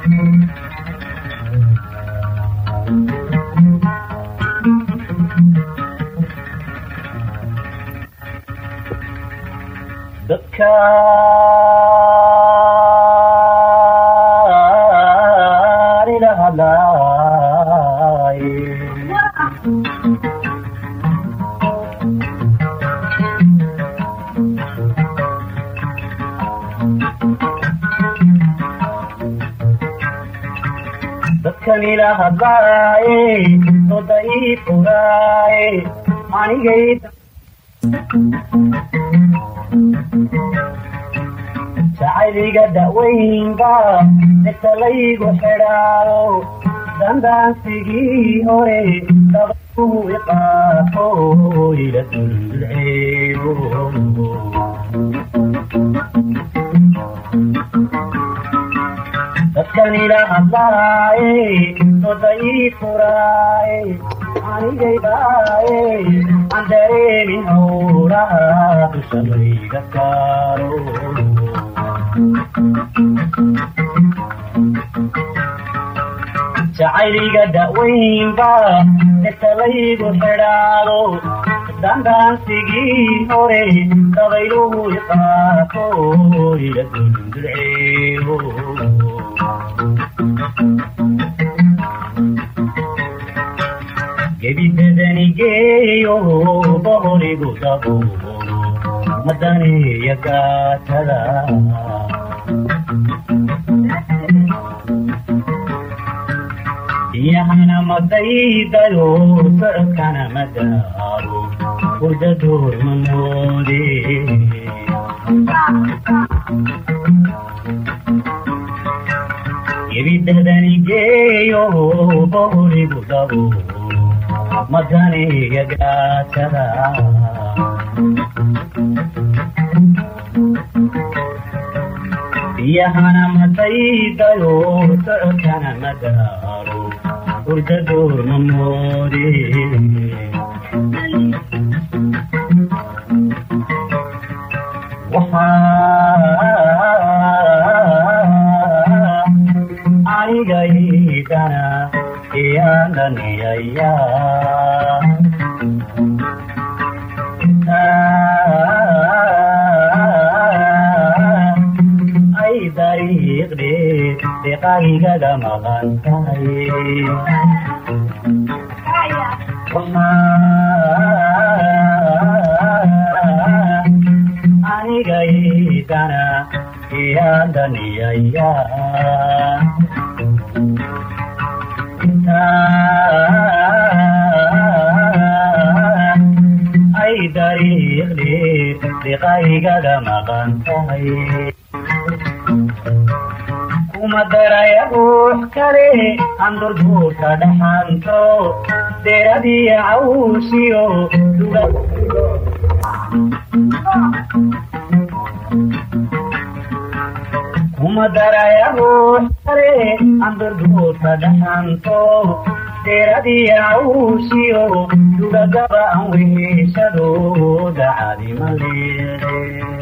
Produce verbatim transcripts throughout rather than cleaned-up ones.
dadkaani la hadlaay dadkani la hadlaay doday furaay anigay jacayliga da'weynba intalaygu xidhaayo dandaansigii hore dabuu iqaafo ila dulceebo dadkani la hadlaaye doday furaaye anigay baaye aan dareemin howraha dusha layga saaro jacayliga da'weynba intalaygu xidhaado dandaansigii hore dabayluhu iqaafo ila dulceebo gebidadani geeyo bohorigu dabuuro madaneeya gaatada biyahana madaydayo socodkana madaaro hurdadoor mamoode gebidadani geeyo bohorigu dabuuro madaneeya gaatada biyahana madaydayo socodkana madaaro hurdadoor mamoode waxaa anigaydana iyaandaniyaya ay dariiqdhe deqaygada maqan tahay anigaydana iyaandaniyaya ay dariiqdhe deqaygada maqan tahay kuma daraya ruux kale aan durduurka dhaxanto deeradiya cawsiyo duga kuma daraya ruux kale aan durduurka dhaxanto deeradiya cawsiyo dugagaba aan weheshadooda cadima leede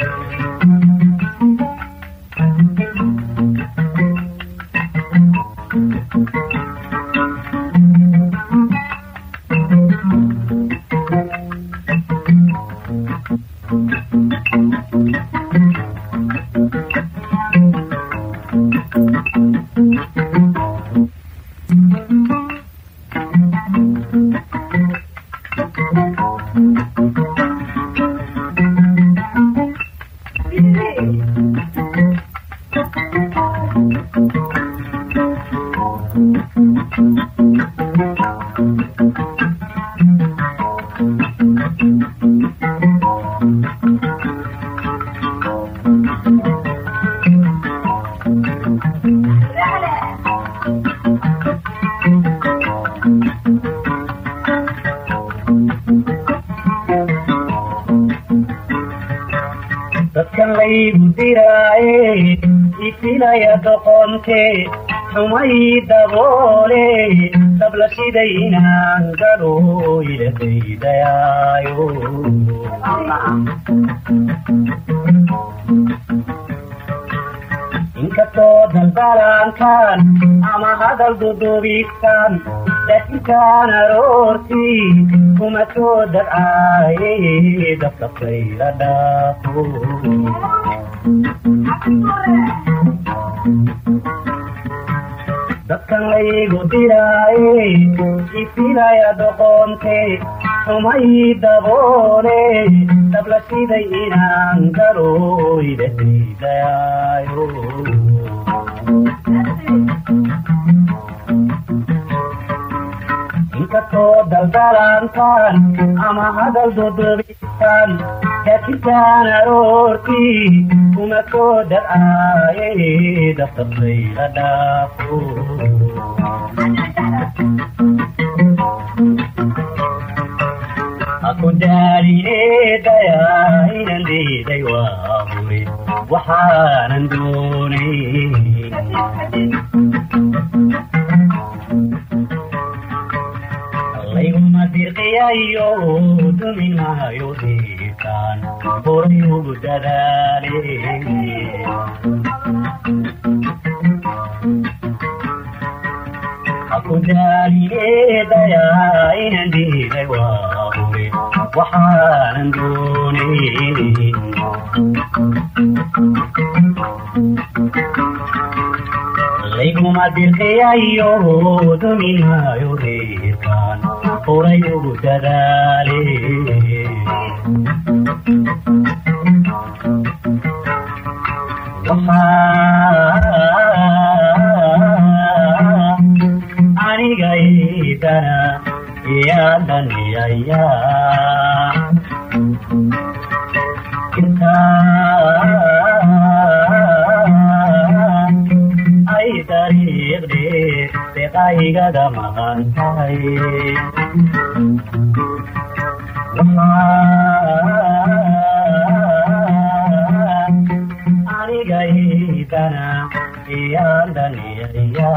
dadkan laygu diraaye ifinaya doqonte xumay daboole dabla siday inaan galo ila daydayaayo inkastoo dalbalankan ama hadal dudubisan laakiinkaan aroortii kuma soo dabcaaye dabdabkayla dhaafo dadkan laygu diraaye ifilaya doqonte sumay daboole dabla siday inaan galo idahidayaayo inkastoo daldalantan ama hadal dudubisan laakiinkaan aroortii kuma soo dabcaaye dabdabkayla dhaafo aku daalineedayaa inan diiday waa hore waxaanan doonay layguma dirqiyayo dumin maayo diirtaan horay ugu dadaale aku daalineedayaa inan diiday waa hore waxaanan doonay layguma dirqiyayo dumin maayo reerkaan horay ugu dadaale aniga idana iyadaniyaya ay dariiqde deqaygada maqan tahay aniga idana iyadaniyaya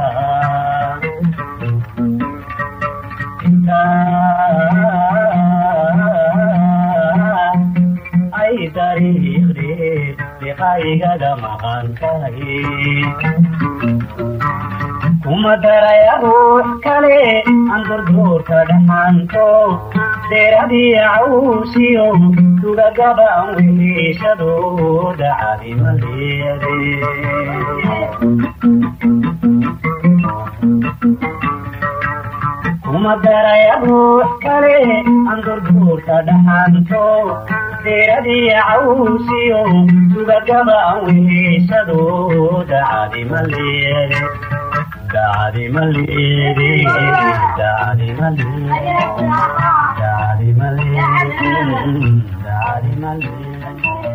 ay dariiqde deqaygada maqan tahay kuma daraya ruux kale aan durduurka dhaxanto deeradii cawsiyo tugagaba aan weheshadooda cadima leede kuma daraya ruux kale aan durduurka dhaxanto deeradii cawsiyo tugagaba aan weheshadooda cadima leede dacdi maleede dacdi maleede dacdi maleede dacdi maleede